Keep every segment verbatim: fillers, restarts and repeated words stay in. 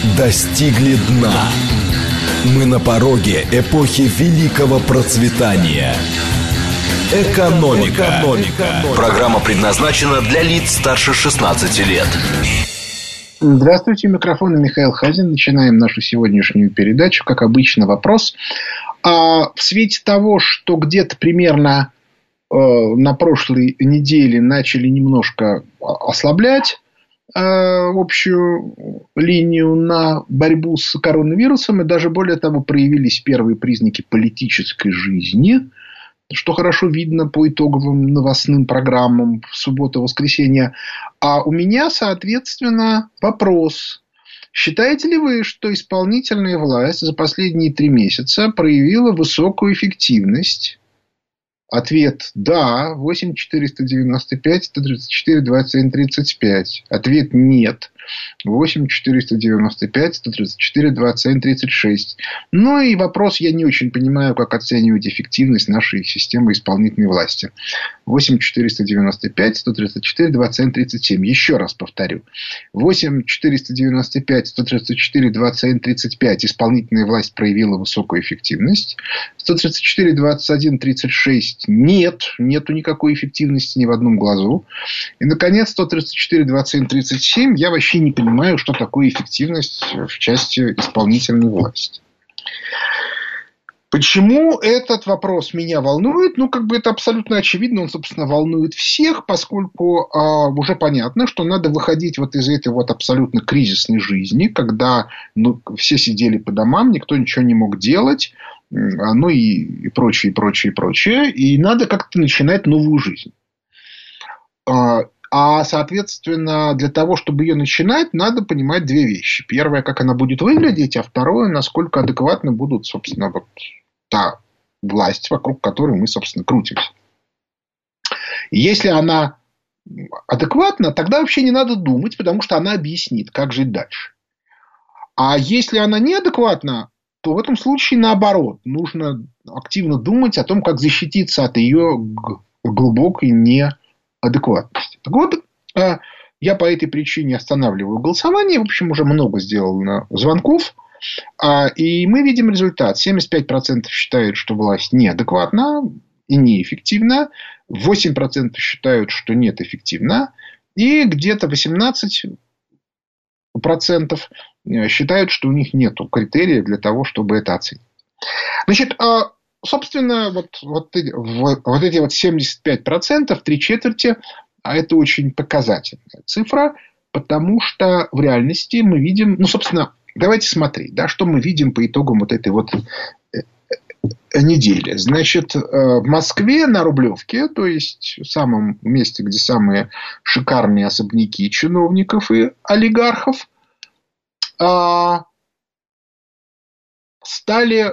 достигли дна. Мы на пороге эпохи великого процветания. Экономика. Экономика. Программа предназначена для лиц старше шестнадцати лет. Здравствуйте, микрофон Михаил Хазин. Начинаем нашу сегодняшнюю передачу. Как обычно, вопрос. А в свете того, что где-то примерно э, на прошлой неделе начали немножко ослаблять э, общую линию на борьбу с коронавирусом, и даже более того, проявились первые признаки политической жизни, что хорошо видно по итоговым новостным программам в субботу-воскресенье. А у меня, соответственно, вопрос. Считаете ли вы, что исполнительная власть за последние три месяца проявила высокую эффективность? Ответ – да. восемь четыреста девяносто пять сто тридцать четыре двадцать один тридцать пять. Ответ – нет. восемь четыреста девяносто пять сто тридцать четыре двадцать один тридцать шесть. Ну и вопрос, я не очень понимаю, как оценивать эффективность нашей системы исполнительной власти. восемь четыреста девяносто пять сто тридцать четыре двадцать один тридцать семь. Еще раз повторю. восемь четыреста девяносто пять сто тридцать четыре двадцать один тридцать пять. Исполнительная власть проявила высокую эффективность. сто тридцать четыре двадцать один тридцать шесть. Нет. Нету никакой эффективности ни в одном глазу. И, наконец, сто тридцать четыре двадцать один тридцать семь. Я вообще не понимаю, что такое эффективность в части исполнительной власти. Почему этот вопрос меня волнует? Ну, как бы это абсолютно очевидно. Он, собственно, волнует всех, поскольку э, уже понятно, что надо выходить вот из этой вот абсолютно кризисной жизни, когда ну, все сидели по домам, никто ничего не мог делать, э, ну и, и прочее, и прочее, и прочее. И надо как-то начинать новую жизнь. Э, А, соответственно, для того, чтобы ее начинать, надо понимать две вещи. Первое, как она будет выглядеть, а второе, насколько адекватно будут, собственно, вот та власть, вокруг которой мы, собственно, крутимся. И если она адекватна, тогда вообще не надо думать, потому что она объяснит, как жить дальше. А если она неадекватна, то в этом случае наоборот. Нужно активно думать о том, как защититься от ее глубокой неадекватности. Так вот, я по этой причине останавливаю голосование. В общем, уже много сделано звонков. И мы видим результат. семьдесят пять процентов считают, что власть неадекватна и неэффективна. восемь процентов считают, что нет, эффективна. И где-то восемнадцать процентов считают, что у них нет критерия для того, чтобы это оценить. Значит, собственно, вот, вот, вот эти вот семьдесят пять процентов, три четверти, это очень показательная цифра, потому что в реальности мы видим, ну, собственно, давайте смотреть, да, что мы видим по итогам вот этой вот недели. Значит, в Москве на Рублевке, то есть в самом месте, где самые шикарные особняки чиновников и олигархов, стали...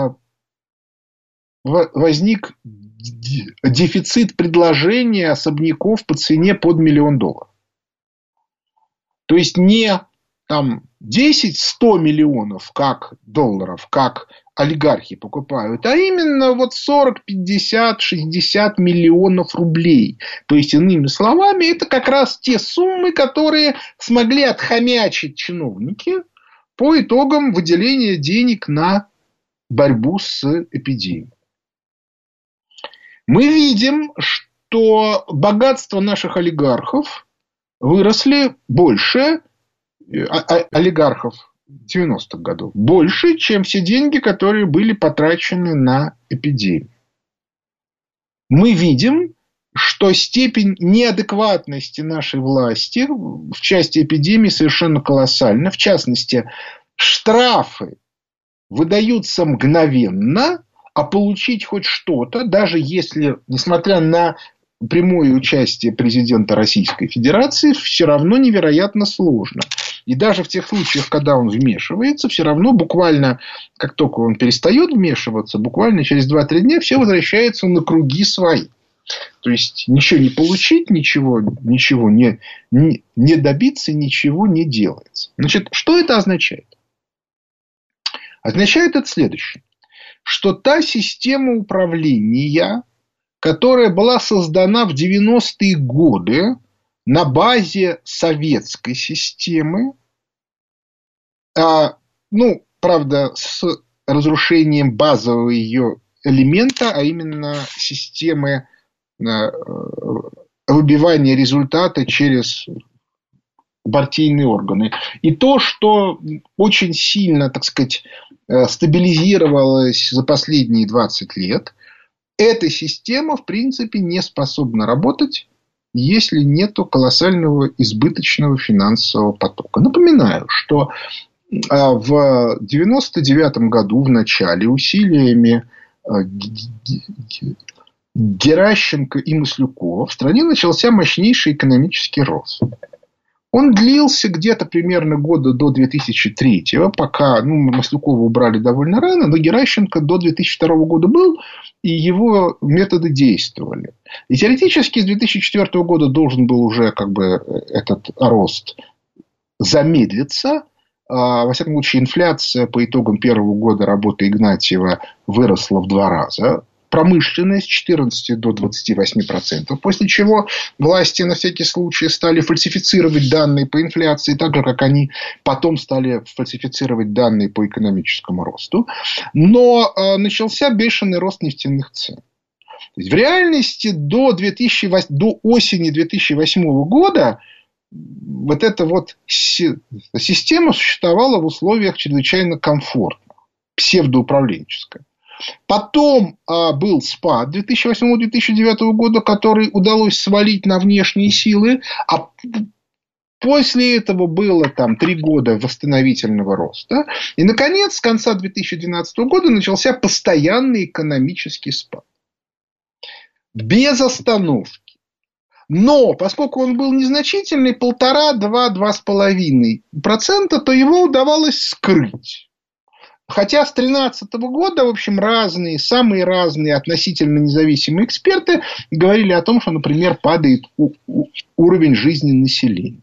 возник дефицит предложения особняков по цене под миллион долларов. То есть не там десять-сто миллионов как долларов, как олигархи покупают, а именно вот сорок, пятьдесят, шестьдесят миллионов рублей. То есть, иными словами, это как раз те суммы, которые смогли отхомячить чиновники по итогам выделения денег на борьбу с эпидемией. Мы видим, что богатство наших олигархов выросли больше, олигархов девяностых годов, больше, чем все деньги, которые были потрачены на эпидемию. Мы видим, что степень неадекватности нашей власти в части эпидемии совершенно колоссальна. В частности, штрафы выдаются мгновенно, а получить хоть что-то, даже если, несмотря на прямое участие президента Российской Федерации, все равно невероятно сложно. И даже в тех случаях, когда он вмешивается, все равно буквально, как только он перестает вмешиваться, буквально через два-три дня все возвращается на круги свои. То есть, ничего не получить, ничего, ничего не, не, не добиться, ничего не делается. Значит, что это означает? Означает это следующее. Что та система управления, которая была создана в девяностые годы на базе советской системы, А, ну, правда, с разрушением базового ее элемента, а именно системы выбивания результата через партийные органы. И то, что очень сильно, так сказать, стабилизировалось за последние двадцать лет, эта система, в принципе, не способна работать, если нет колоссального избыточного финансового потока. Напоминаю, что в девяносто девятом году в начале усилиями Геращенко и Маслюкова в стране начался мощнейший экономический рост. Он длился где-то примерно года до две тысячи третьего, пока ну, Маслюкова убрали довольно рано, но Геращенко до две тысячи второго года был, и его методы действовали. И теоретически с две тысячи четвёртого года должен был уже как бы этот рост замедлиться. Во всяком случае, инфляция по итогам первого года работы Игнатьева выросла в два раза. Промышленность с четырнадцати до двадцати восьми процентов. После чего власти на всякий случай стали фальсифицировать данные по инфляции, так же, как они потом стали фальсифицировать данные по экономическому росту. Но э, начался бешеный рост нефтяных цен. То есть, в реальности до, две тысячи восьмого, до осени две тысячи восьмого года вот эта вот система существовала в условиях чрезвычайно комфортных, псевдоуправленческая. Потом а, был спад две тысячи восьмого - две тысячи девятого года, который удалось свалить на внешние силы, а после этого было там три года восстановительного роста. И, наконец, с конца две тысячи двенадцатого года начался постоянный экономический спад. Без остановки. Но, поскольку он был незначительный, полтора, два, два с половиной процента, то его удавалось скрыть. Хотя с две тысячи тринадцатого года, в общем, разные, самые разные относительно независимые эксперты говорили о том, что, например, падает уровень жизни населения.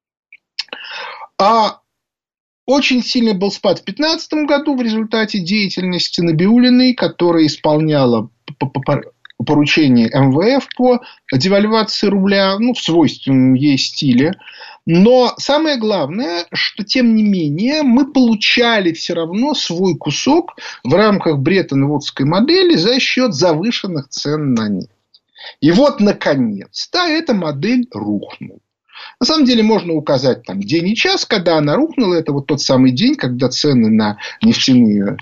А очень сильный был спад в две тысячи пятнадцатом году в результате деятельности Набиуллиной, которая исполняла поручение эм вэ эф по девальвации рубля, ну, в свойственном ей стиле. Но самое главное, что, тем не менее, мы получали все равно свой кусок в рамках Бреттон-Вудской модели за счет завышенных цен на нефть. И вот, наконец-то, эта модель рухнула. На самом деле, можно указать там день и час, когда она рухнула. Это вот тот самый день, когда цены на нефтяные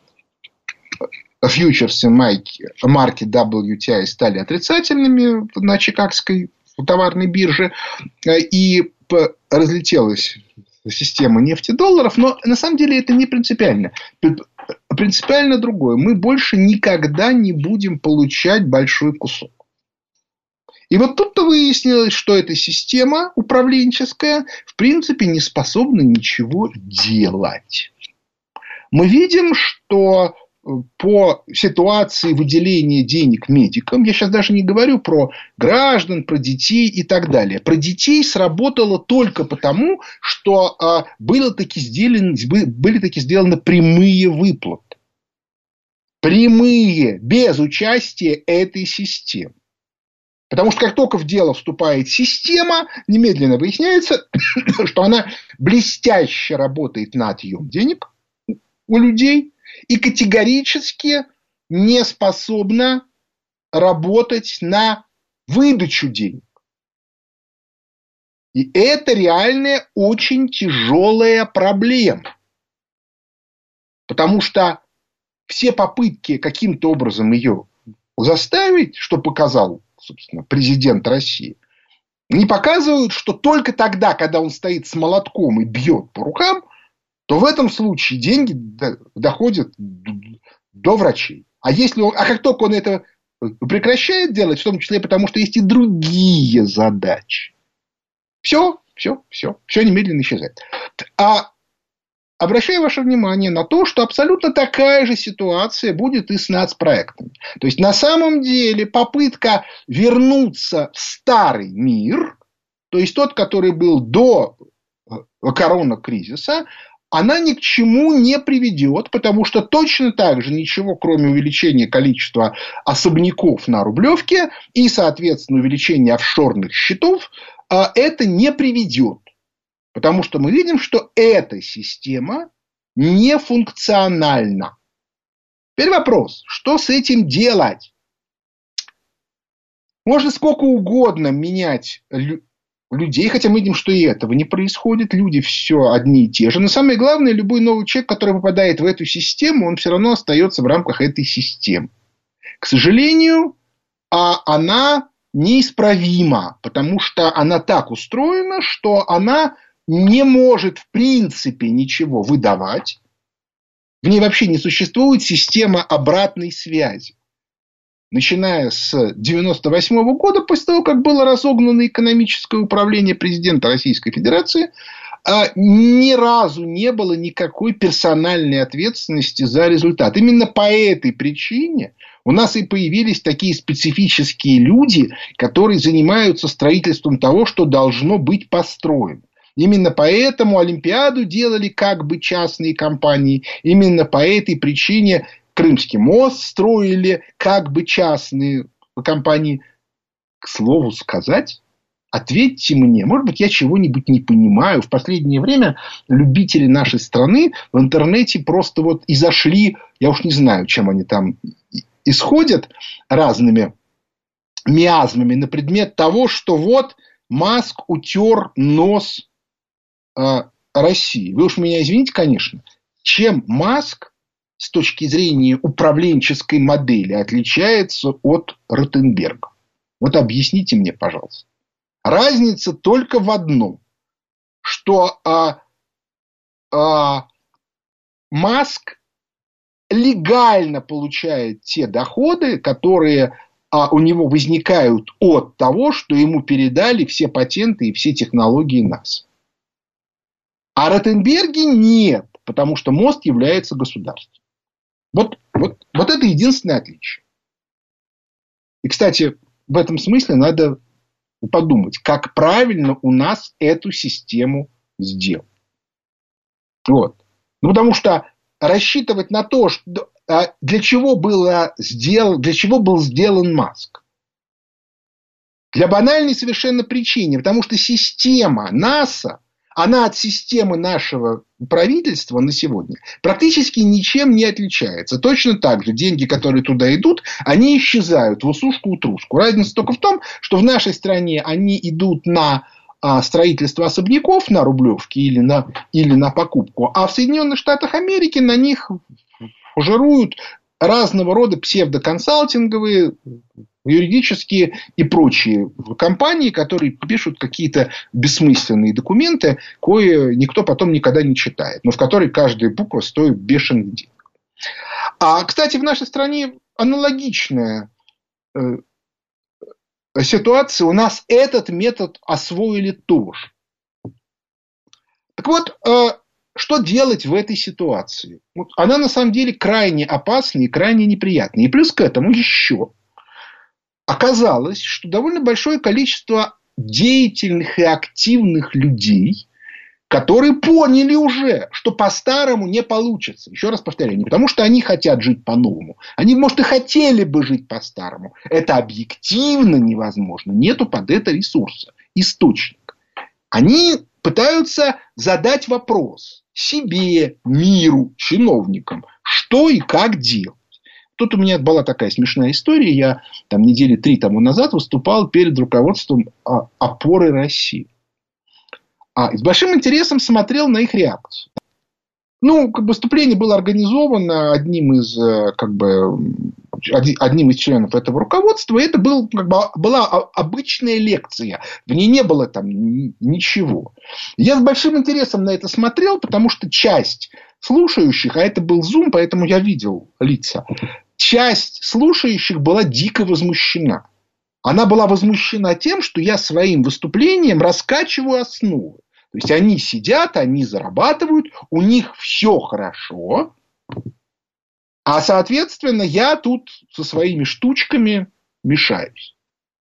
фьючерсы марки дабл ю ти ай стали отрицательными на Чикагской товарной бирже. И разлетелась система нефтедолларов. Но на самом деле это не принципиально. Принципиально другое. Мы больше никогда не будем получать большой кусок. И вот тут-то выяснилось, что эта система управленческая в принципе не способна ничего делать. Мы видим, что по ситуации выделения денег медикам, я сейчас даже не говорю про граждан, про детей и так далее. Про детей сработало только потому, что а, было таки сделано, были таки сделаны прямые выплаты. Прямые, без участия этой системы. Потому что как только в дело вступает система, немедленно выясняется, что она блестяще работает на отъем денег у людей и категорически не способна работать на выдачу денег. И это реальная очень тяжелая проблема. Потому что все попытки каким-то образом ее заставить, что показал, собственно, президент России, не показывают, что только тогда, когда он стоит с молотком и бьет по рукам, то в этом случае деньги доходят до врачей. А, если он, а как только он это прекращает делать, в том числе потому, что есть и другие задачи, все, все, все, все немедленно исчезает. А обращаю ваше внимание на то, что абсолютно такая же ситуация будет и с нацпроектами. То есть, на самом деле, попытка вернуться в старый мир, то есть тот, который был до коронакризиса, она ни к чему не приведет, потому что точно так же ничего, кроме увеличения количества особняков на Рублевке и, соответственно, увеличения офшорных счетов, это не приведет. Потому что мы видим, что эта система нефункциональна. Теперь вопрос, что с этим делать? Можно сколько угодно менять людей, хотя мы видим, что и этого не происходит. Люди все одни и те же. Но самое главное, любой новый человек, который попадает в эту систему, он все равно остается в рамках этой системы. К сожалению, она неисправима, потому что она так устроена, что она не может в принципе ничего выдавать. В ней вообще не существует система обратной связи. Начиная с девяносто восьмого года, после того, как было разогнано экономическое управление президента Российской Федерации, ни разу не было никакой персональной ответственности за результат. Именно по этой причине у нас и появились такие специфические люди, которые занимаются строительством того, что должно быть построено. Именно поэтому Олимпиаду делали как бы частные компании. Именно по этой причине Крымский мост строили как бы частные компании. К слову сказать, ответьте мне, может быть, я чего-нибудь не понимаю. В последнее время любители нашей страны в интернете просто вот и зашли, я уж не знаю, чем они там исходят, разными миазмами на предмет того, что вот Маск утер нос э, России. Вы уж меня извините, конечно. Чем Маск с точки зрения управленческой модели отличается от Ротенберга? Вот объясните мне, пожалуйста. Разница только в одном, что а, а, Маск легально получает те доходы, которые а, у него возникают от того, что ему передали все патенты и все технологии НАСА. А Ротенберге нет, потому что мост является государством. Вот, вот, вот это единственное отличие. И, кстати, в этом смысле надо подумать, как правильно у нас эту систему сделать. Вот. Ну, потому что рассчитывать на то, что, для чего, было сделан, для чего был сделан Маск. Для банальной совершенно причины. Потому что система НАСА, она от системы нашего правительства на сегодня практически ничем не отличается. Точно так же деньги, которые туда идут, они исчезают в усушку-утруску. Разница только в том, что в нашей стране они идут на а, строительство особняков на Рублевке или на, или на покупку, а в Соединенных Штатах Америки на них жируют разного рода псевдоконсалтинговые, юридические и прочие компании, которые пишут какие-то бессмысленные документы, кое никто потом никогда не читает, но в которой каждая буква стоит бешеных денег. А, кстати, в нашей стране аналогичная э, ситуация. У нас этот метод освоили тоже. Так вот, э, что делать в этой ситуации? Вот она на самом деле крайне опасна и крайне неприятна. И плюс к этому еще оказалось, что довольно большое количество деятельных и активных людей, которые поняли уже, что по-старому не получится. Еще раз повторяю, не потому что они хотят жить по-новому. Они, может, и хотели бы жить по-старому. Это объективно невозможно. Нету под это ресурса, источника. Они пытаются задать вопрос себе, миру, чиновникам, что и как делать. Тут у меня была такая смешная история. Я там недели три тому назад выступал перед руководством «Опоры России». А, и с большим интересом смотрел на их реакцию. Ну, как бы выступление было организовано одним из, как бы, одним из членов этого руководства. И это был, как бы, была обычная лекция. В ней не было там ничего. Я с большим интересом на это смотрел, потому что часть слушающих, а это был Zoom, поэтому я видел лица, часть слушающих была дико возмущена. Она была возмущена тем, что я своим выступлением раскачиваю основы. То есть они сидят, они зарабатывают, у них все хорошо, а соответственно я тут со своими штучками мешаюсь.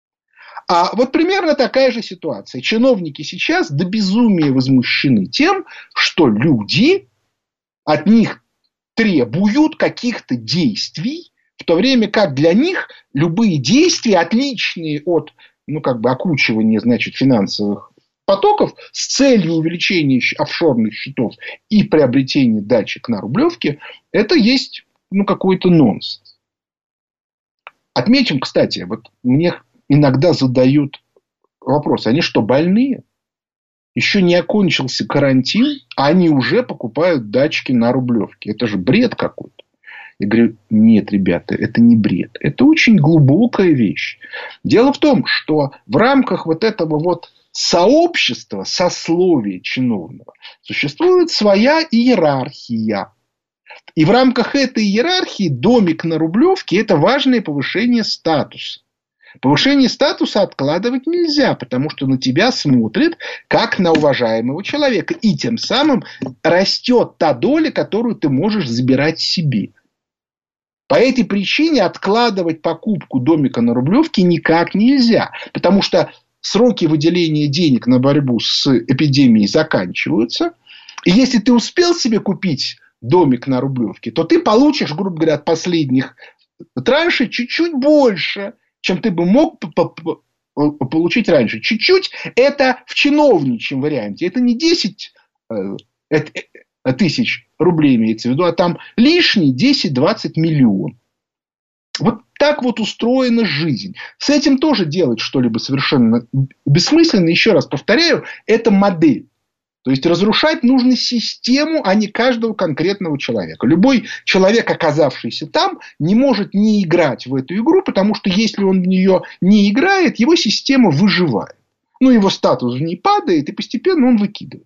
А вот примерно такая же ситуация. Чиновники сейчас до безумия возмущены тем, что люди от них требуют каких-то действий, в то время как для них любые действия, отличные от, ну, как бы, окучивания, значит, финансовых потоков с целью увеличения офшорных счетов и приобретения дачек на Рублевке, это есть ну, какой-то нонсенс. Отметим, кстати, вот мне иногда задают вопрос, они что, больные? Еще не окончился карантин, а они уже покупают дачки на Рублевке. Это же бред какой-то. Я говорю, нет, ребята, это не бред. Это очень глубокая вещь. Дело в том, что в рамках вот этого вот сообщества, сословия чиновного, существует своя иерархия. И в рамках этой иерархии домик на Рублевке – это важное повышение статуса. Повышение статуса откладывать нельзя, потому что на тебя смотрят как на уважаемого человека. И тем самым растет та доля, которую ты можешь забирать себе. По этой причине откладывать покупку домика на Рублевке никак нельзя. Потому что сроки выделения денег на борьбу с эпидемией заканчиваются. И если ты успел себе купить домик на Рублевке, то ты получишь, грубо говоря, от последних траншей чуть-чуть больше, чем ты бы мог получить раньше. Чуть-чуть это в чиновничьем варианте. Это не десять тысяч рублей имеется в виду, а там лишние десять-двадцать миллионов. Вот так вот устроена жизнь. С этим тоже делать что-либо совершенно бессмысленно. Еще раз повторяю, это модель. То есть разрушать нужно систему, а не каждого конкретного человека. Любой человек, оказавшийся там, не может не играть в эту игру, потому что если он в нее не играет, его система выживает. Ну, его статус в ней падает, и постепенно он выкидывается.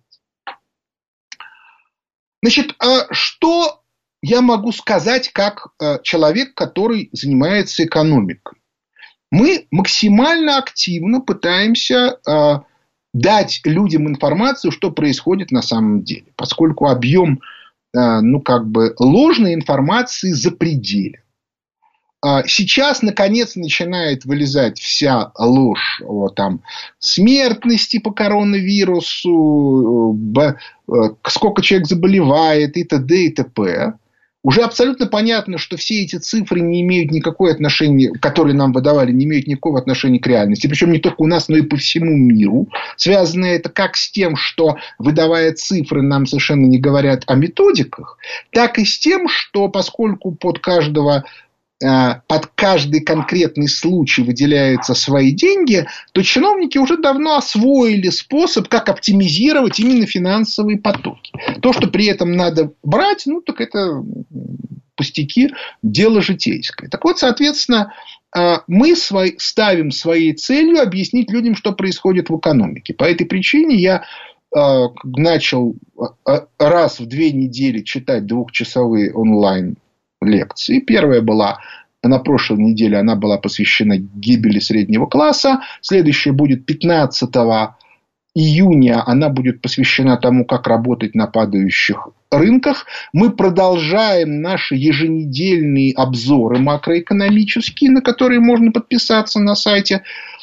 Значит, что я могу сказать как человек, который занимается экономикой? Мы максимально активно пытаемся дать людям информацию, что происходит на самом деле, поскольку объем, ну, как бы ложной информации запредельный. Сейчас, наконец, начинает вылезать вся ложь о там, смертности по коронавирусу, сколько человек заболевает и т.д. и т.п. Уже абсолютно понятно, что все эти цифры не имеют никакого отношения, которые нам выдавали, не имеют никакого отношения к реальности. Причем не только у нас, но и по всему миру. Связано это как с тем, что, выдавая цифры, нам совершенно не говорят о методиках, так и с тем, что поскольку под каждого... под каждый конкретный случай выделяются свои деньги, то чиновники уже давно освоили способ, как оптимизировать именно финансовые потоки. То, что при этом надо брать, ну, так это пустяки, дело житейское. Так вот, соответственно, мы ставим своей целью объяснить людям, что происходит в экономике. По этой причине я начал раз в две недели читать двухчасовые онлайн лекции. Первая была на прошлой неделе, она была посвящена гибели среднего класса. Следующая будет пятнадцатого июня, она будет посвящена тому, как работать на падающих рынках. Мы продолжаем наши еженедельные обзоры макроэкономические, на которые можно подписаться на сайте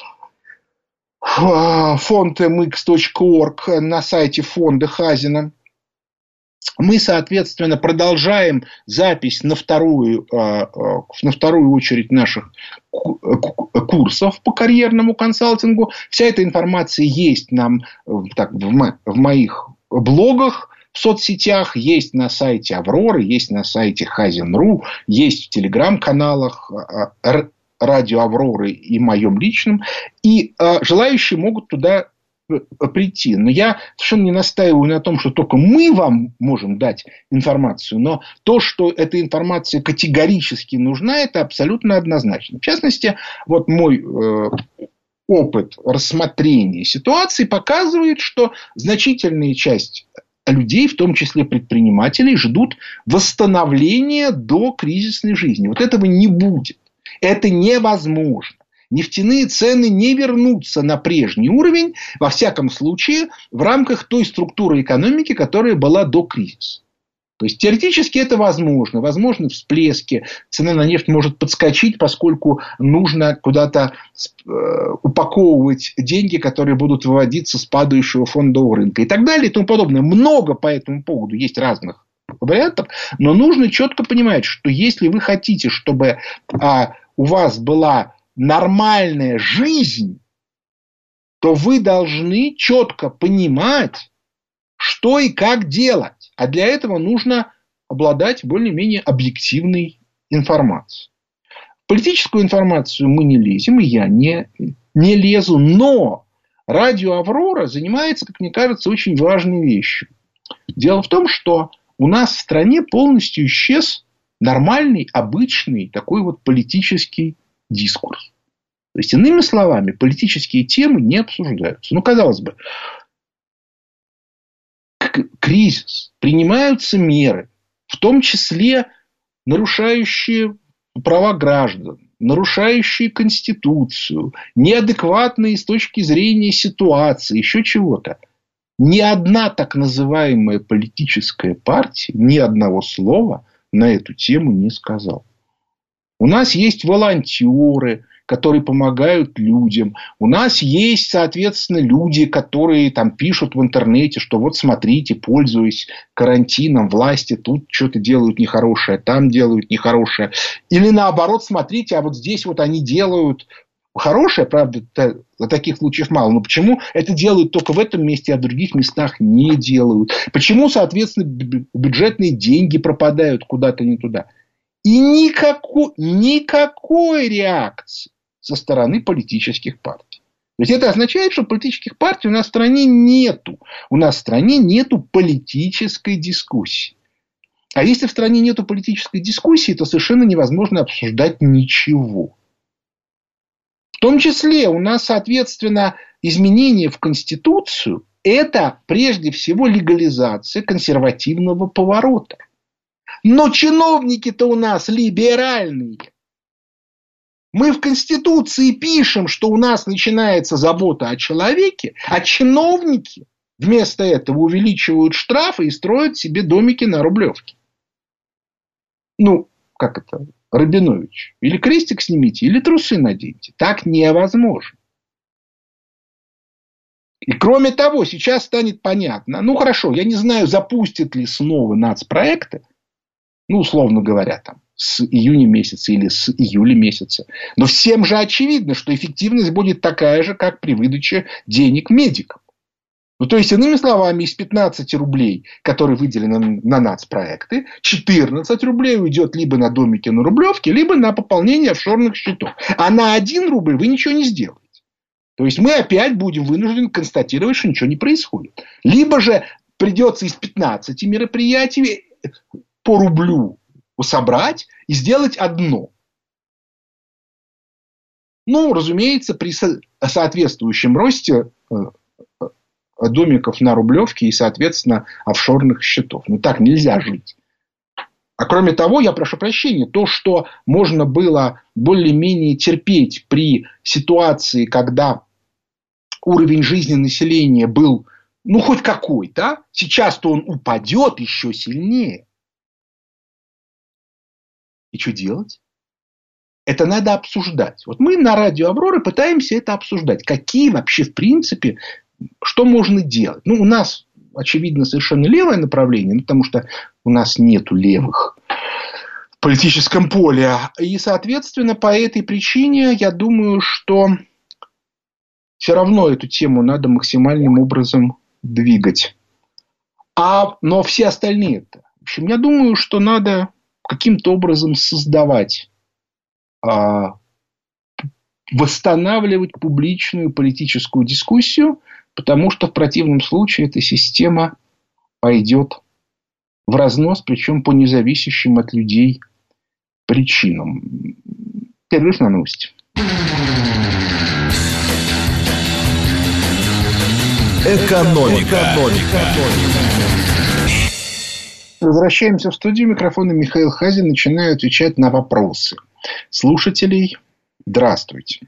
фонд эм икс точка орг, на сайте фонда Хазина. Мы, соответственно, продолжаем запись на вторую, на вторую очередь наших курсов по карьерному консалтингу. Вся эта информация есть нам так, в моих блогах, в соцсетях, есть на сайте Авроры, есть на сайте Хазин точка ру, есть в телеграм-каналах Радио Авроры и моем личном. И желающие могут туда прийти. Но я совершенно не настаиваю на том, что только мы вам можем дать информацию, но то, что эта информация категорически нужна, это абсолютно однозначно. В частности, вот мой э, опыт рассмотрения ситуации показывает, что значительная часть людей, в том числе предпринимателей, ждут восстановления до кризисной жизни. Вот этого не будет. Это невозможно. Нефтяные цены не вернутся на прежний уровень, во всяком случае, в рамках той структуры экономики, которая была до кризиса. То есть, теоретически это возможно. Возможны всплески. Цена на нефть может подскочить, поскольку нужно куда-то упаковывать деньги, которые будут выводиться с падающего фондового рынка. И так далее, и тому подобное. Много по этому поводу есть разных вариантов. Но нужно четко понимать, что если вы хотите, чтобы а, у вас была нормальная жизнь, то вы должны четко понимать, что и как делать. А для этого нужно обладать более-менее объективной информацией. В политическую информацию мы не лезем, и я не, не лезу. Но радио «Аврора» занимается, как мне кажется, очень важной вещью. Дело в том, что у нас в стране полностью исчез нормальный, обычный такой вот политический дискурс. То есть, иными словами, политические темы не обсуждаются. Ну, казалось бы, кризис, принимаются меры, в том числе нарушающие права граждан, нарушающие Конституцию, неадекватные с точки зрения ситуации, еще чего-то. Ни одна так называемая политическая партия ни одного слова на эту тему не сказала. У нас есть волонтеры, которые помогают людям. У нас есть, соответственно, люди, которые там пишут в интернете, что вот смотрите, пользуясь карантином, власти тут что-то делают нехорошее, там делают нехорошее. Или наоборот, смотрите, а вот здесь вот они делают хорошее, правда, таких случаев мало. Но почему это делают только в этом месте, а в других местах не делают? Почему, соответственно, бюджетные деньги пропадают куда-то не туда? И никакой, никакой реакции со стороны политических партий. То есть, это означает, что политических партий у нас в стране нету. У нас в стране нету политической дискуссии. А если в стране нету политической дискуссии, то совершенно невозможно обсуждать ничего. В том числе у нас, соответственно, изменения в Конституцию – это прежде всего легализация консервативного поворота. Но чиновники-то у нас либеральные. Мы в Конституции пишем, что у нас начинается забота о человеке, а чиновники вместо этого увеличивают штрафы и строят себе домики на Рублевке. Ну, как это, Рабинович? Или крестик снимите, или трусы наденьте. Так невозможно. И кроме того, сейчас станет понятно, ну хорошо, я не знаю, запустят ли снова нацпроекты, ну, условно говоря, там, с июня месяца или с июля месяца. Но всем же очевидно, что эффективность будет такая же, как при выдаче денег медикам. Ну, то есть, иными словами, из пятнадцати рублей, которые выделены на, на нацпроекты, четырнадцать рублей уйдет либо на домики на Рублевке, либо на пополнение офшорных счетов. А на один рубль вы ничего не сделаете. То есть, мы опять будем вынуждены констатировать, что ничего не происходит. Либо же придется из пятнадцати мероприятий по рублю собрать и сделать одно. Ну, разумеется, при соответствующем росте домиков на Рублевке и, соответственно, офшорных счетов. Ну, так нельзя жить. А кроме того, я прошу прощения, то, что можно было более-менее терпеть при ситуации, когда уровень жизни населения был, ну, хоть какой-то, сейчас-то он упадет еще сильнее. И что делать? Это надо обсуждать. Вот мы на радио «Аврора» пытаемся это обсуждать. Какие вообще, в принципе, что можно делать? Ну, у нас, очевидно, совершенно левое направление, ну, потому что у нас нету левых в политическом поле. И, соответственно, по этой причине я думаю, что все равно эту тему надо максимальным образом двигать. А, но все остальные-то. В общем, я думаю, что надо каким-то образом создавать, а, восстанавливать публичную политическую дискуссию, потому что в противном случае эта система пойдет в разнос, причем по независящим от людей причинам. Перерыв на новости. Экономика. Экономика. Возвращаемся в студию. Микрофон Михаил Хазин. Начинаю отвечать на вопросы слушателей. Здравствуйте.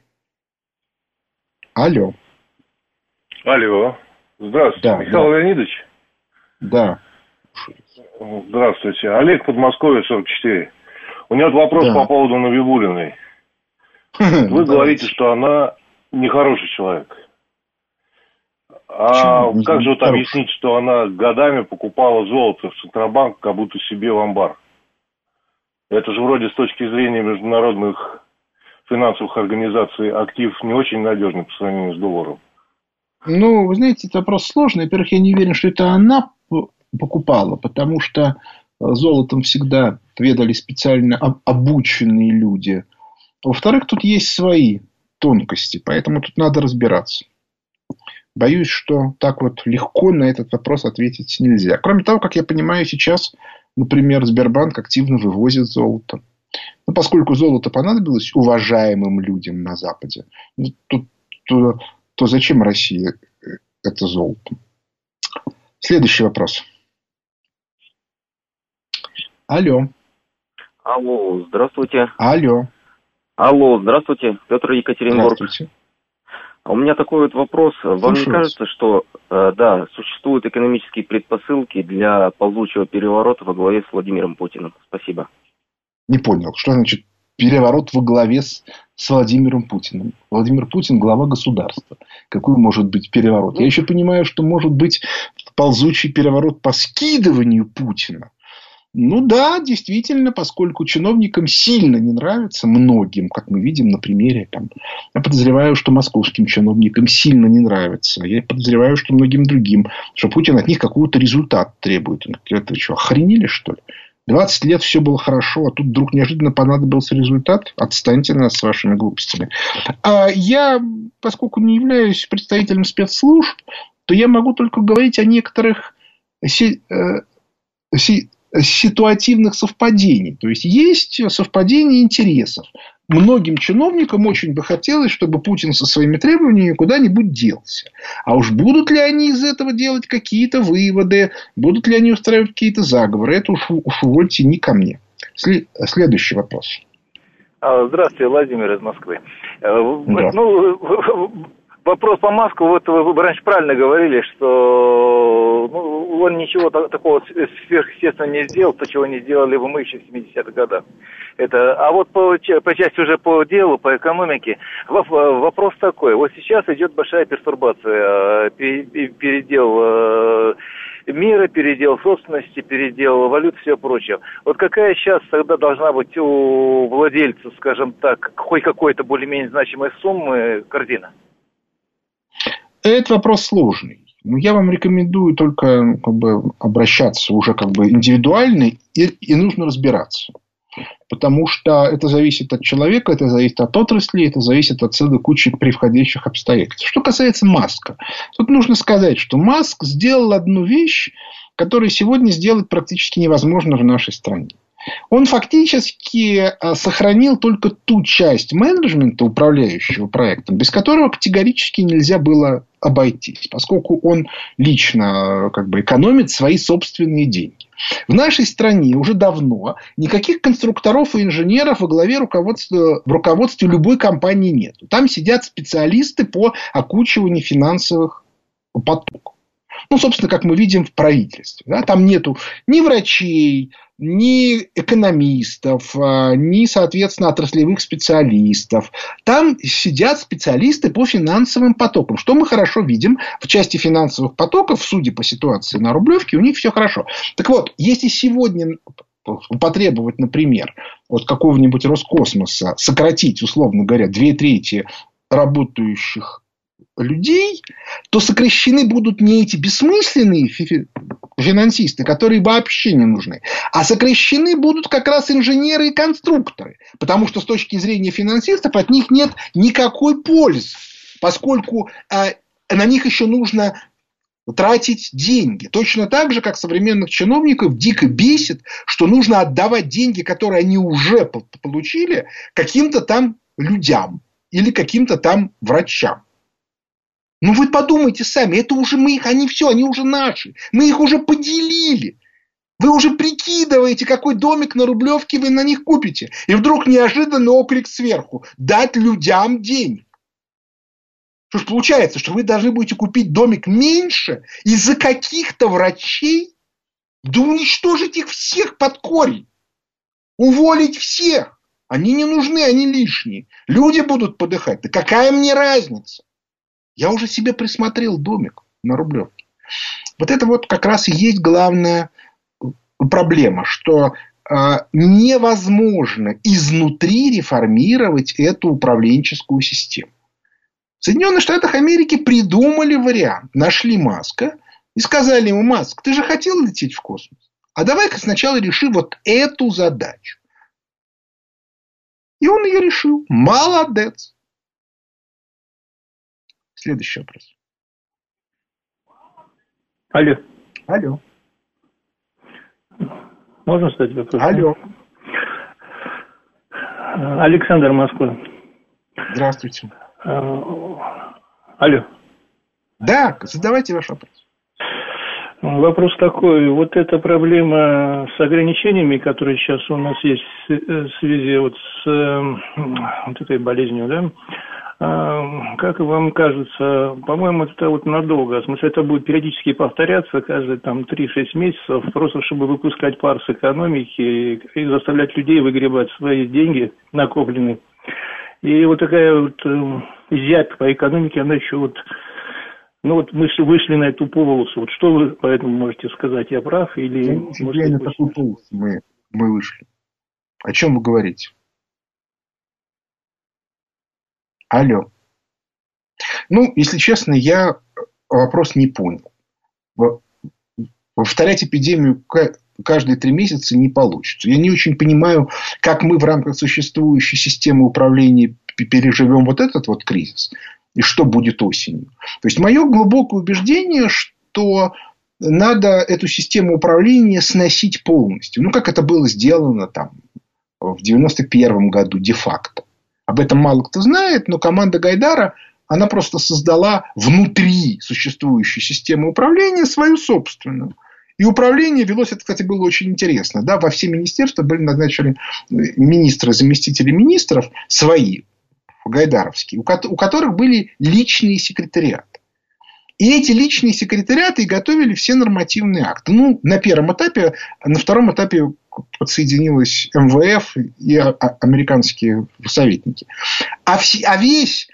Алло. Алло. Здравствуйте, да, Михаил да. Леонидович. Да. Здравствуйте. Олег, Подмосковье, сорок четыре. У меня вот вопрос да. по поводу Набиуллиной. Вы говорите, что она нехороший человек. А Почему? Как же вот объяснить, что она годами покупала золото в Центробанк, как будто себе в амбар? Это же вроде с точки зрения международных финансовых организаций актив не очень надежный по сравнению с долларом. Ну, вы знаете, это вопрос сложный. Во-первых, я не уверен, что это она покупала, потому что золотом всегда ведали специально обученные люди. Во-вторых, тут есть свои тонкости, поэтому тут надо разбираться. Боюсь, что так вот легко на этот вопрос ответить нельзя. Кроме того, как я понимаю, сейчас, например, Сбербанк активно вывозит золото. Но поскольку золото понадобилось уважаемым людям на Западе, то, то, то зачем России это золото? Следующий вопрос. Алло. Алло, здравствуйте. Алло. Алло, здравствуйте, Петр, Екатеринбург. Здравствуйте. А у меня такой вот вопрос. Вам Слушаю не кажется, что э, да, существуют экономические предпосылки для ползучего переворота во главе с Владимиром Путиным? Спасибо. Не понял, что значит переворот во главе с, с Владимиром Путиным? Владимир Путин глава государства. Какой может быть переворот? Я еще понимаю, что может быть ползучий переворот по скидыванию Путина. Ну да, действительно, поскольку чиновникам сильно не нравится, многим, как мы видим на примере, там, я подозреваю, что московским чиновникам сильно не нравится. Я подозреваю, что многим другим, что Путин от них какого-то результата требует. Это что, охренели, что ли? двадцать лет все было хорошо, а тут вдруг неожиданно понадобился результат. Отстаньте нас с вашими глупостями. А я, поскольку не являюсь представителем спецслужб, то я могу только говорить о некоторых си- э, си- ситуативных совпадений. То есть, есть совпадение интересов. Многим чиновникам очень бы хотелось, чтобы Путин со своими требованиями куда-нибудь делся. А уж будут ли они из этого делать какие-то выводы, будут ли они устраивать какие-то заговоры, это уж, уж увольте не ко мне. Следующий вопрос. Здравствуйте, Владимир из Москвы. Да. Ну, вопрос по Маску. Вот вы раньше правильно говорили, что ну, он ничего такого сверхъестественного не сделал, то, чего не сделали бы мы еще в семидесятых годах. Это, а вот по, по части уже по делу, по экономике, вопрос такой. Вот сейчас идет большая пертурбация, передел мира, передел собственности, передел валют, все прочее. Вот какая сейчас тогда должна быть у владельца, скажем так, хоть какой-то более-менее значимой суммы корзина? Этот вопрос сложный. Но я вам рекомендую только как бы, обращаться уже как бы индивидуально и, и нужно разбираться. Потому что это зависит от человека, это зависит от отрасли, это зависит от целой кучи превходящих обстоятельств. Что касается Маска. Тут нужно сказать, что Маск сделал одну вещь, которую сегодня сделать практически невозможно в нашей стране. Он фактически сохранил только ту часть менеджмента, управляющего проектом, без которого категорически нельзя было обойтись, поскольку он лично как бы, экономит свои собственные деньги. В нашей стране уже давно никаких конструкторов и инженеров во главе руководства, в руководстве любой компании нет. Там сидят специалисты по окучиванию финансовых потоков. Ну, собственно, как мы видим в правительстве. Да? Там нету ни врачей, ни экономистов, ни, соответственно, отраслевых специалистов. Там сидят специалисты по финансовым потокам. Что мы хорошо видим в части финансовых потоков, судя по ситуации на Рублевке, у них все хорошо. Так вот, если сегодня потребовать, например, от какого-нибудь Роскосмоса сократить, условно говоря, две трети работающих людей, то сокращены будут не эти бессмысленные финансисты, которые вообще не нужны, а сокращены будут как раз инженеры и конструкторы. Потому что с точки зрения финансистов от них нет никакой пользы, поскольку э, на них еще нужно тратить деньги. Точно так же, как современных чиновников дико бесит, что нужно отдавать деньги, которые они уже получили, каким-то там людям или каким-то там врачам. Ну, вы подумайте сами, это уже мы их, они все, они уже наши. Мы их уже поделили. Вы уже прикидываете, какой домик на Рублевке вы на них купите. И вдруг неожиданно оклик сверху. Дать людям денег. Что ж получается, что вы должны будете купить домик меньше из-за каких-то врачей? Да уничтожить их всех под корень. Уволить всех. Они не нужны, они лишние. Люди будут подыхать. Да какая мне разница? Я уже себе присмотрел домик на Рублевке. Вот это вот как раз и есть главная проблема, что э, невозможно изнутри реформировать эту управленческую систему. В Соединенных Штатах Америки придумали вариант. Нашли Маска и сказали ему: Маск, ты же хотел лететь в космос? А давай-ка сначала реши вот эту задачу. И он ее решил. Молодец. Следующий вопрос. Алло. Алло. Можно задать вопрос? Алло. Александр, Москва. Здравствуйте. Алло. Да, задавайте ваш вопрос. Вопрос такой. Вот эта проблема с ограничениями, которые сейчас у нас есть в связи вот с вот этой болезнью, да? Как вам кажется, по-моему, это вот надолго. В смысле, это будет периодически повторяться каждые там три-шесть месяцев, просто чтобы выпускать пар с экономики и, и заставлять людей выгребать свои деньги накопленные. И вот такая вот э, зябь по экономике, она еще вот, ну вот мы вышли на эту полосу. Вот что вы по этому можете сказать? Я прав или... Я может, на такую полосу мы, мы вышли. О чем вы говорите? Алло. Ну, если честно, я вопрос не понял. Повторять эпидемию каждые три месяца не получится. Я не очень понимаю, как мы в рамках существующей системы управления переживем вот этот вот кризис. И что будет осенью. То есть, мое глубокое убеждение, что надо эту систему управления сносить полностью. Ну, как это было сделано там в девяносто первом году де-факто. Об этом мало кто знает, но команда Гайдара, она просто создала внутри существующей системы управления свою собственную. И управление велось, это, кстати, было очень интересно. Да, во все министерства были назначены министры, заместители министров свои, гайдаровские, у которых были личные секретариаты. И эти личные секретариаты и готовили все нормативные акты. Ну, на первом этапе, на втором этапе подсоединилась эм вэ эф и американские советники. А, все, а весь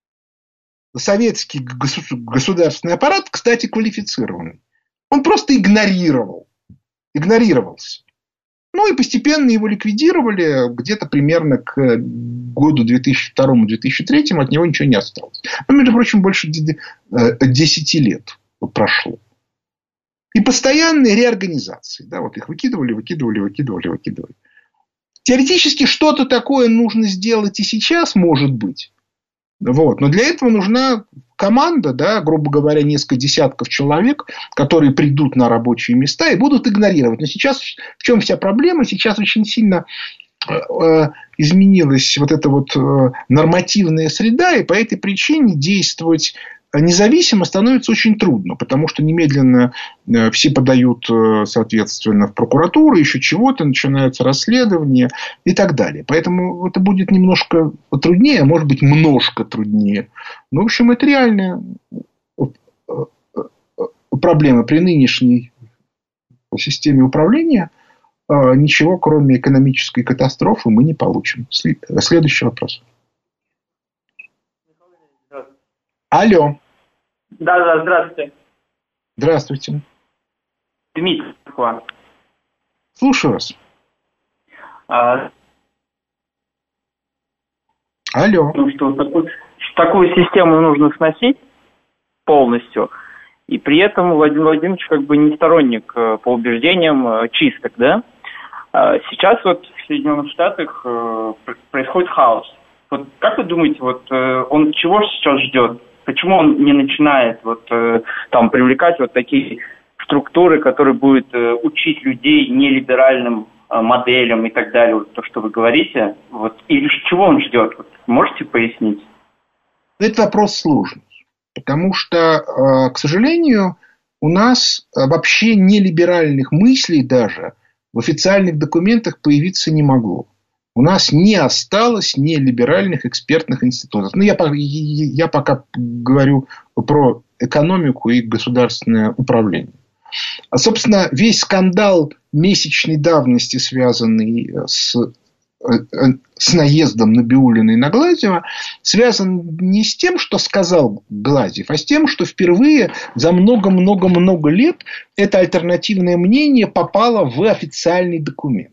советский государственный аппарат, кстати, квалифицированный, он просто игнорировал. Игнорировался. Ну, и постепенно его ликвидировали. Где-то примерно к году две тысячи второму - две тысячи третьему от него ничего не осталось. Ну, между прочим, больше десяти лет прошло. И постоянные реорганизации. Да, вот их выкидывали, выкидывали, выкидывали, выкидывали. Теоретически что-то такое нужно сделать и сейчас, может быть. Вот. Но для этого нужна команда, да, грубо говоря, несколько десятков человек, которые придут на рабочие места и будут игнорировать. Но сейчас в чем вся проблема? Сейчас очень сильно э, изменилась вот эта вот э, нормативная среда, и по этой причине действовать независимо становится очень трудно, потому что немедленно все подают, соответственно, в прокуратуру, еще чего-то, начинаются расследования и так далее. Поэтому это будет немножко труднее, а может быть, немножко труднее. Но, в общем, это реальная проблема при нынешней системе управления. Ничего, кроме экономической катастрофы, мы не получим. Следующий вопрос. Алло. Да, да, здравствуйте. Здравствуйте. Дмитрий. Слушаю вас. А... Алло. Ну, что такую, такую систему нужно сносить полностью. И при этом Владимир Владимирович как бы не сторонник по убеждениям чисток, да? Сейчас вот в Соединенных Штатах происходит хаос. Вот как вы думаете, вот он чего сейчас ждет? Почему он не начинает вот, э, там, привлекать вот такие структуры, которые будут э, учить людей нелиберальным э, моделям и так далее, вот то, что вы говорите? Вот, или чего он ждет? Вот, можете пояснить? Этот вопрос сложный. Потому что, э, к сожалению, у нас вообще нелиберальных мыслей даже в официальных документах появиться не могло. У нас не осталось нелиберальных экспертных институтов. Ну, я, я пока говорю про экономику и государственное управление. А, собственно, весь скандал месячной давности, связанный с, с наездом Набиуллина и на Глазьева, связан не с тем, что сказал Глазьев, а с тем, что впервые за много-много-много лет это альтернативное мнение попало в официальный документ.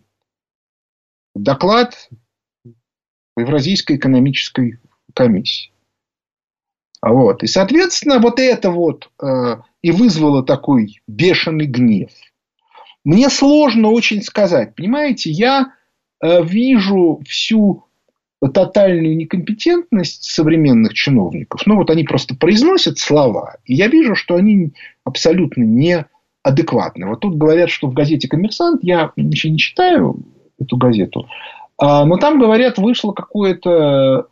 Доклад Евразийской экономической комиссии. Вот. И, соответственно, вот это вот э, и вызвало такой бешеный гнев. Мне сложно очень сказать. Понимаете, я э, вижу всю тотальную некомпетентность современных чиновников. Ну, вот они просто произносят слова, и я вижу, что они абсолютно неадекватны. Вот тут говорят, что в газете «Коммерсант», я еще не читаю эту газету, но там, говорят, вышло какое-то,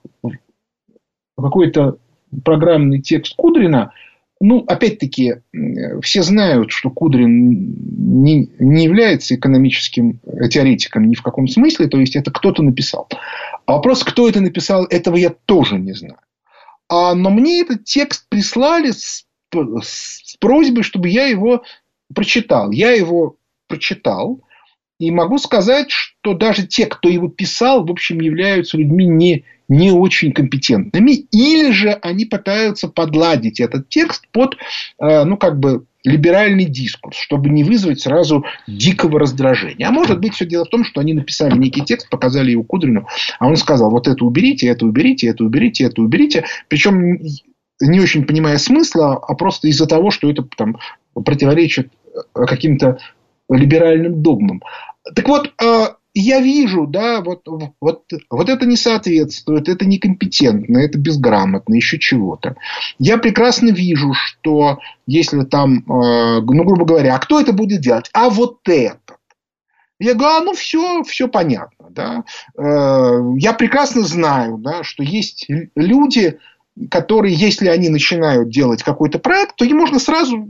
какой-то программный текст Кудрина. Ну, опять-таки, все знают, что Кудрин не, не является экономическим теоретиком ни в каком смысле. То есть, это кто-то написал. А вопрос, кто это написал, этого я тоже не знаю. А, но мне этот текст прислали с, с просьбой, чтобы я его прочитал. Я его прочитал. И могу сказать, что даже те, кто его писал, в общем, являются людьми не, не очень компетентными. Или же они пытаются подладить этот текст под, э, ну, как бы, либеральный дискурс, чтобы не вызвать сразу дикого раздражения. А может быть, все дело в том, что они написали некий текст, показали его Кудрину, а он сказал, вот это уберите, это уберите, это уберите, это уберите. Причем не очень понимая смысла, а просто из-за того, что это там противоречит каким-то либеральным догмам. Так вот, я вижу, да, вот, вот, вот это не соответствует, это некомпетентно, это безграмотно, еще чего-то. Я прекрасно вижу, что если там, ну, грубо говоря, а кто это будет делать? А вот этот. Я говорю, а ну все, все понятно. Да? Я прекрасно знаю, да, что есть люди, которые, если они начинают делать какой-то проект, то им можно сразу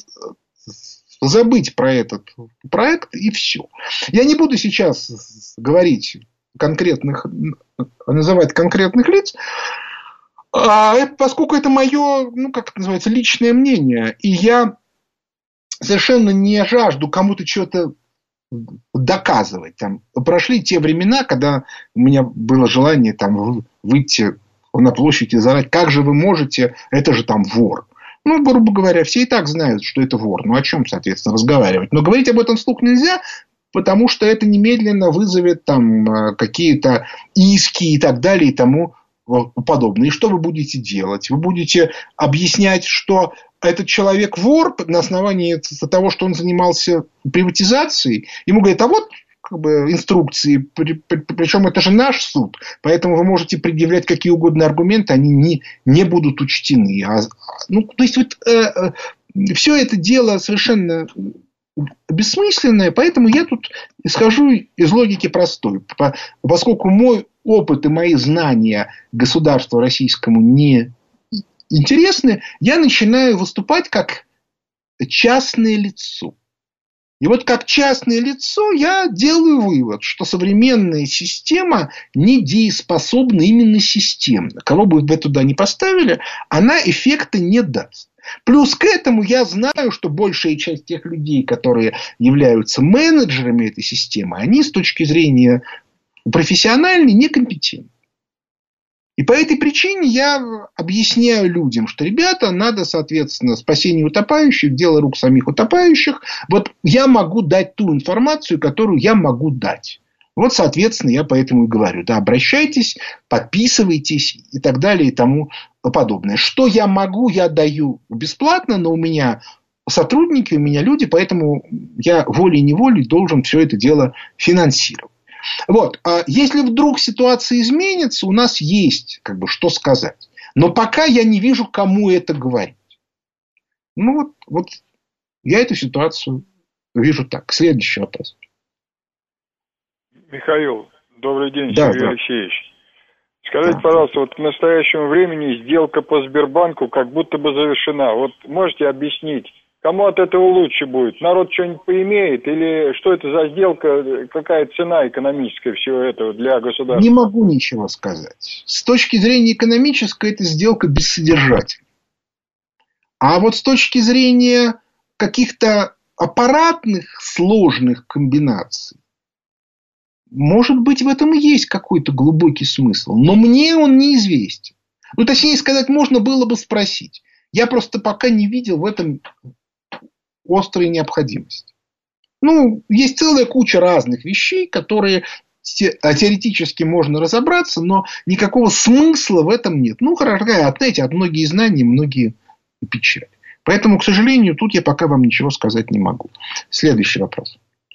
забыть про этот проект и все. Я не буду сейчас говорить конкретных, называть конкретных лиц, поскольку это мое, ну, как это называется, личное мнение. И я совершенно не жажду кому-то что-то доказывать. Там, прошли те времена, когда у меня было желание там, выйти на площадь и заорать, как же вы можете, это же там вор. Ну, грубо говоря, все и так знают, что это вор. Ну, о чем, соответственно, разговаривать? Но говорить об этом вслух нельзя, потому что это немедленно вызовет там какие-то иски и так далее и тому подобное. И что вы будете делать? Вы будете объяснять, что этот человек вор на основании того, что он занимался приватизацией. Ему говорят, а вот как бы инструкции, причем это же наш суд, поэтому вы можете предъявлять какие угодно аргументы, они не, не будут учтены. А, ну, то есть, вот, э, э, все это дело совершенно бессмысленное, поэтому я тут исхожу из логики простой. Поскольку мой опыт и мои знания государству российскому не интересны, я начинаю выступать как частное лицо. И вот как частное лицо я делаю вывод, что современная система недееспособна именно системно. Кого бы вы туда ни поставили, она эффекта не даст. Плюс к этому я знаю, что большая часть тех людей, которые являются менеджерами этой системы, они с точки зрения профессиональной некомпетентны. И по этой причине я объясняю людям, что, ребята, надо, соответственно, спасение утопающих, дело рук самих утопающих. Вот я могу дать ту информацию, которую я могу дать. Вот, соответственно, я поэтому и говорю. Да, обращайтесь, подписывайтесь и так далее и тому подобное. Что я могу, я даю бесплатно, но у меня сотрудники, у меня люди, поэтому я волей-неволей должен все это дело финансировать. Вот. А если вдруг ситуация изменится, у нас есть как бы, что сказать. Но пока я не вижу, кому это говорить. Ну, вот, вот я эту ситуацию вижу так. Следующий вопрос. Михаил, добрый день, да, Сергей да. Алексеевич. Скажите, да. пожалуйста, вот к настоящему времени сделка по Сбербанку как будто бы завершена. Вот можете объяснить, кому от этого лучше будет? Народ что-нибудь поимеет? Или что это за сделка? Какая цена экономическая всего этого для государства? Не могу ничего сказать. С точки зрения экономической, эта сделка бессодержательна. А вот с точки зрения каких-то аппаратных сложных комбинаций, может быть, в этом и есть какой-то глубокий смысл. Но мне он неизвестен. Ну, точнее сказать, можно было бы спросить. Я просто пока не видел в этом острой необходимости. Ну, есть целая куча разных вещей, которые теоретически можно разобраться, но никакого смысла в этом нет. Ну, хорошо, знаете, от многие знания, многие печали. Поэтому, к сожалению, тут я пока вам ничего сказать не могу. Следующий вопрос.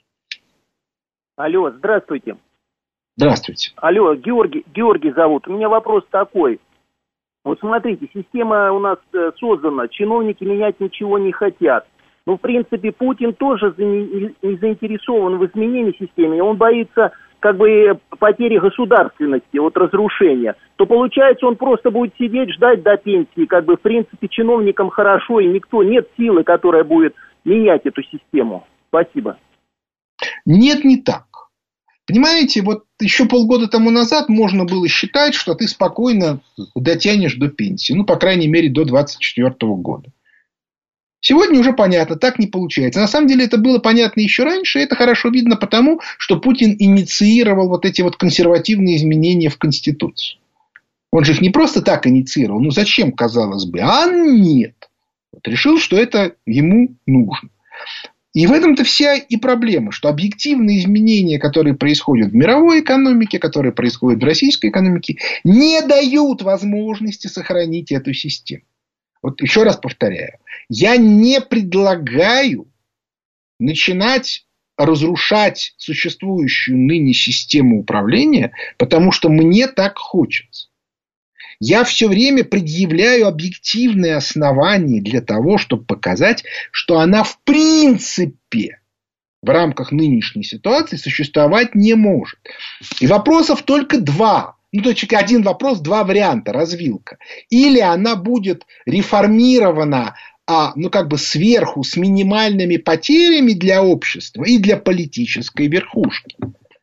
Алло, здравствуйте. Здравствуйте. Алло, Георгий, Георгий зовут. У меня вопрос такой. Вот смотрите, система у нас создана, чиновники менять ничего не хотят. Ну, в принципе, Путин тоже не заинтересован в изменении системы. Он боится как бы потери государственности, вот разрушения. То получается, он просто будет сидеть, ждать до пенсии. Как бы, в принципе, чиновникам хорошо, и никто, нет силы, которая будет менять эту систему. Спасибо. Нет, не так. Понимаете, вот еще полгода тому назад можно было считать, что ты спокойно дотянешь до пенсии. Ну, по крайней мере, до двадцать четвёртого года. Сегодня уже понятно, так не получается. На самом деле, это было понятно еще раньше. Это хорошо видно потому, что Путин инициировал вот эти вот консервативные изменения в Конституцию. Он же их не просто так инициировал. Ну, зачем, казалось бы? А нет. Вот решил, что это ему нужно. И в этом-то вся и проблема, что объективные изменения, которые происходят в мировой экономике, которые происходят в российской экономике, не дают возможности сохранить эту систему. Вот еще раз повторяю. Я не предлагаю начинать разрушать существующую ныне систему управления, потому что мне так хочется. Я все время предъявляю объективные основания для того, чтобы показать, что она в принципе в рамках нынешней ситуации существовать не может. И вопросов только два. Ну, то есть, один вопрос, два варианта, развилка. Или она будет реформирована, а, ну, как бы сверху, с минимальными потерями для общества и для политической верхушки.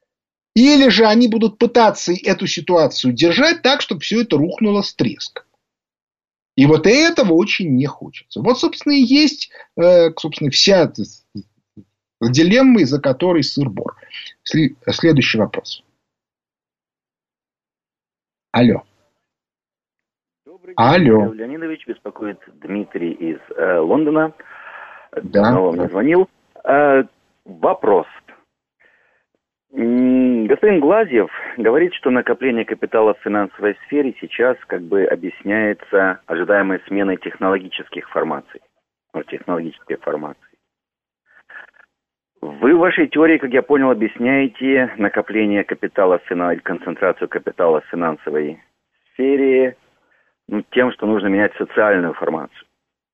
Или же они будут пытаться эту ситуацию держать так, чтобы все это рухнуло с треском. И вот этого очень не хочется. Вот, собственно, и есть э, собственно, вся дилемма, из-за которой сыр-бор. Следующий вопрос. Алло. Добрый день, Алло. Михаил Леонидович, беспокоит Дмитрий из э, Лондона. Да. Давно мне звонил. Э, вопрос. Господин Глазьев говорит, что накопление капитала в финансовой сфере сейчас как бы объясняется ожидаемой сменой технологических формаций. Технологических формаций. Вы в вашей теории, как я понял, объясняете накопление капитала, концентрацию капитала в финансовой сфере ну, тем, что нужно менять социальную формацию.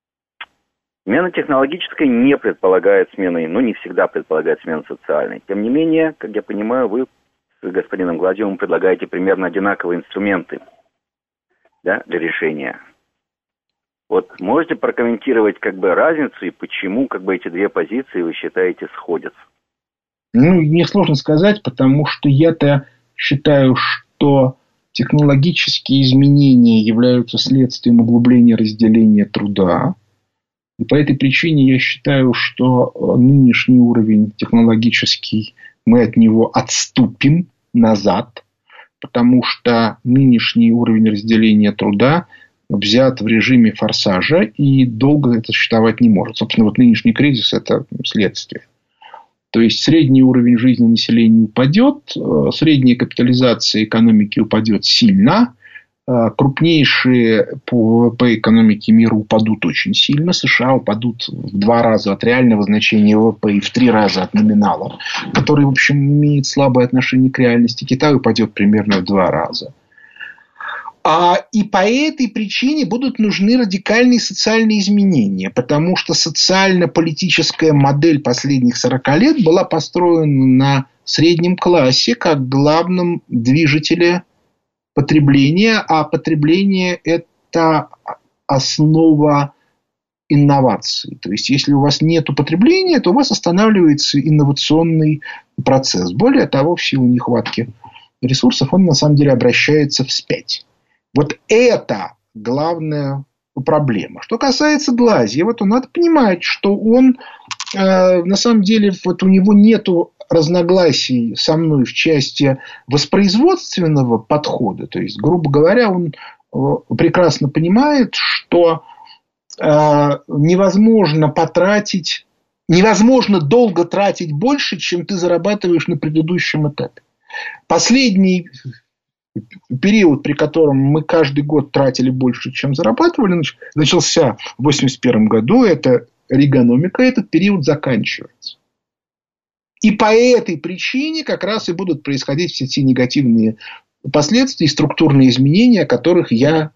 Смена технологической не предполагает смены, ну не всегда предполагает смену социальной. Тем не менее, как я понимаю, вы с господином Гладиевым предлагаете примерно одинаковые инструменты, да, для решения. Вот можете прокомментировать как бы разницу и почему как бы эти две позиции вы считаете сходятся? Ну, мне сложно сказать, потому что я-то считаю, что технологические изменения являются следствием углубления разделения труда. И по этой причине я считаю, что нынешний уровень технологический, мы от него отступим назад, потому что нынешний уровень разделения труда взят в режиме форсажа и долго это существовать не может. Собственно, вот нынешний кризис – это следствие. То есть, средний уровень жизни населения упадет, средняя капитализация экономики упадет сильно, крупнейшие по, по экономике мира упадут очень сильно. США упадут в два раза от реального значения ВВП и в три раза от номинала, который, в общем, имеет слабое отношение к реальности. Китай упадет примерно в два раза. А, и по этой причине будут нужны радикальные социальные изменения, потому что социально-политическая модель последних сорока лет была построена на среднем классе как главном движителе потребления, а потребление – это основа инноваций. То есть, если у вас нет потребления, то у вас останавливается инновационный процесс. Более того, в силу нехватки ресурсов он на самом деле обращается вспять. Вот это главная проблема. Что касается Глазьева, то надо понимать, что он э, на самом деле вот у него нету разногласий со мной в части воспроизводственного подхода. То есть, грубо говоря, он прекрасно понимает, что э, невозможно потратить, невозможно долго тратить больше, чем ты зарабатываешь на предыдущем этапе. Последний период, при котором мы каждый год тратили больше, чем зарабатывали, начался в восемьдесят первом году. Это регономика. Этот период заканчивается. И по этой причине как раз и будут происходить все те негативные последствия и структурные изменения, о которых я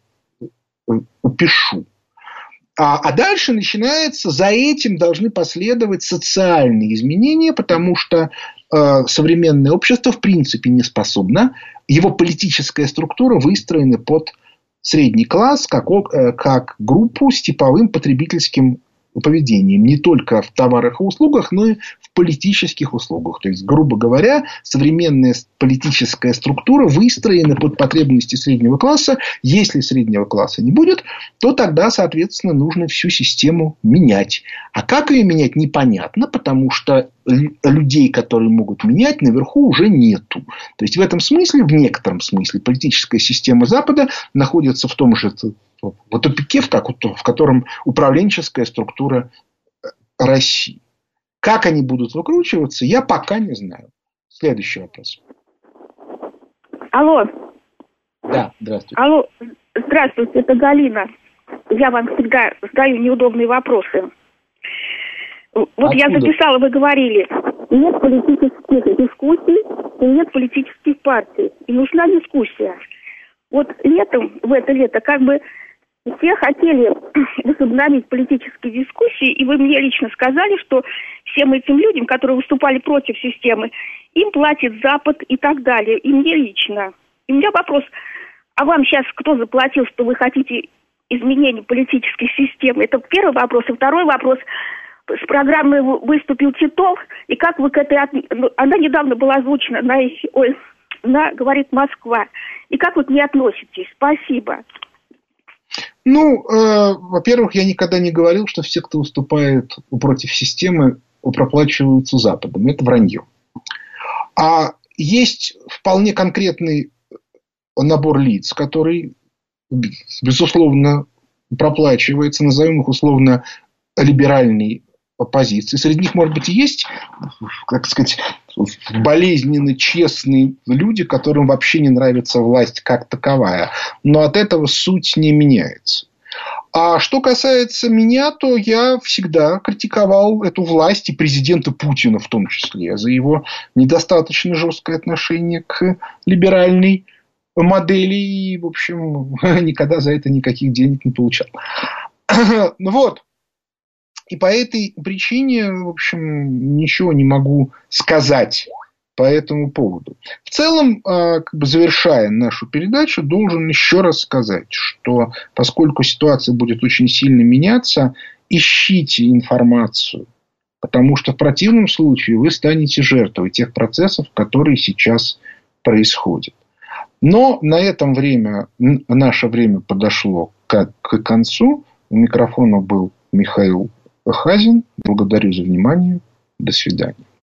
пишу. А, а дальше начинается, за этим должны последовать социальные изменения, потому что э, современное общество в принципе не способно. Его политическая структура выстроена под средний класс как, э, как группу с типовым потребительским поведением. Не только в товарах и услугах, но и в политических услугах. То есть, грубо говоря, современная политическая структура выстроена под потребности среднего класса. Если среднего класса не будет, то тогда, соответственно, нужно всю систему менять. А как ее менять, непонятно, потому что людей, которые могут менять, наверху уже нету. То есть, в этом смысле, в некотором смысле, политическая система Запада находится в том же в тупике, в котором управленческая структура России. Как они будут выкручиваться, я пока не знаю. Следующий вопрос. Алло. Да, здравствуйте. Алло, здравствуйте, это Галина. Я вам всегда задаю неудобные вопросы. Вот Откуда? Я записала, вы говорили, нет политических дискуссий и нет политических партий. И нужна дискуссия. Вот летом, в это лето, как бы все хотели возобновить политические дискуссии, и вы мне лично сказали, что всем этим людям, которые выступали против системы, им платит Запад и так далее, и мне лично. И у меня вопрос, а вам сейчас кто заплатил, что вы хотите изменения политической системы? Это первый вопрос. И второй вопрос. С программой выступил Титов, и как вы к этой... Она недавно была озвучена на, ой, на «Говорит Москва». И как вы к ней относитесь? Спасибо. Ну, э, во-первых, я никогда не говорил, что все, кто выступает против системы, проплачиваются Западом. Это вранье. А есть вполне конкретный набор лиц, который, безусловно, проплачивается, назовем их условно либеральной оппозиции. Среди них, может быть, и есть, как сказать, болезненно честные люди, которым вообще не нравится власть как таковая. Но от этого суть не меняется. А что касается меня, то я всегда критиковал эту власть и президента Путина в том числе за его недостаточно жесткое отношение к либеральной модели. И, в общем, никогда за это никаких денег не получал. Вот. И по этой причине, в общем, ничего не могу сказать по этому поводу. В целом, как бы завершая нашу передачу, должен еще раз сказать, что поскольку ситуация будет очень сильно меняться, ищите информацию, потому что в противном случае вы станете жертвой тех процессов, которые сейчас происходят. Но на этом время, наше время подошло к, к концу. У микрофона был Михаил Хазин. Благодарю за внимание. До свидания.